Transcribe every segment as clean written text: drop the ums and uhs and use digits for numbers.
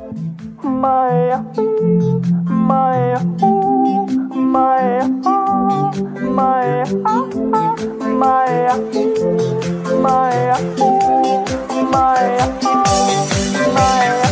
Maya, Maya, Maya, Maya, Maya, Maya, Maya, Maya.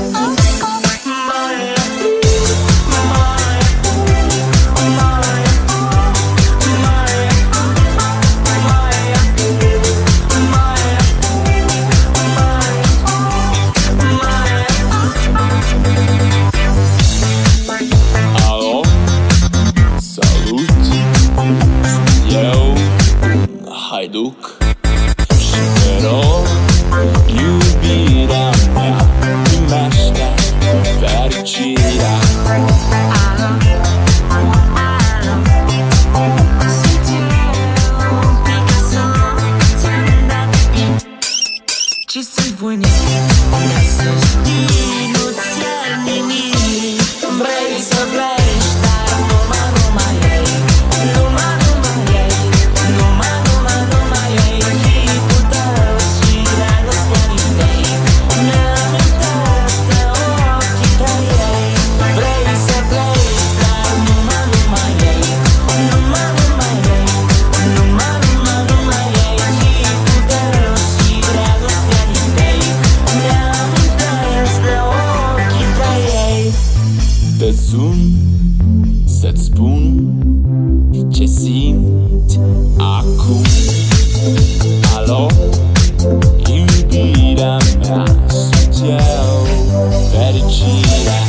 Hajduk și te rog, iubirea mea, primește fericirea. Alo, alo, sunt eu, Picasso, ți-am dat bine și sunt voinic, dar să știi, nu-ți iar nimic. Vrei să pleci, dar numai ei, numai ei, numai ei, hitul tău și dragostea din tei. Mi-amintesc de ochii tăi. Vrei să pleci, dar numai ei, numai ei, numai ei, hitul tău și dragostea din tei. Mi-amintesc de ochii tăi. Te sun să-ți spun ce simți acum. Alo, iubirea mea, sunt eu, fericirea.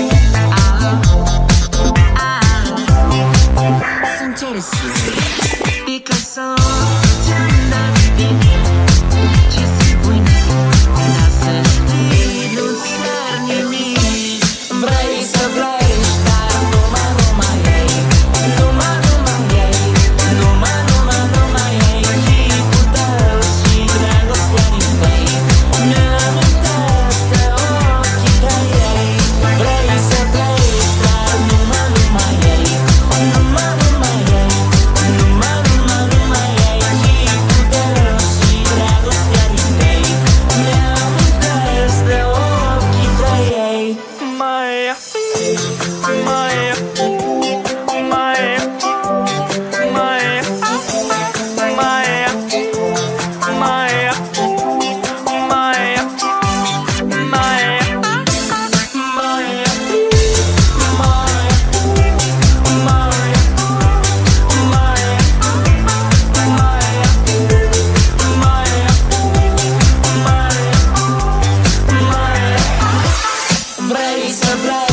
Sunt Ceresul, Picasso, ți-am dat bine și sunt voinic, dar să știi, nu-ți iar nimic. Vrei să pleci, dar numai ei, numai ei, numai ei, hitul tău și dragostea din tei. Mi-amintesc de ochii tăi. Vrei să pleci, dar numai ei, numai ei, numai ei, hitul tău și dragostea din tei. Mi-amintesc de ochii tăi. Maya, Maya, Maya, Maya, Maya, Maya, Maya, Vrei să pleci.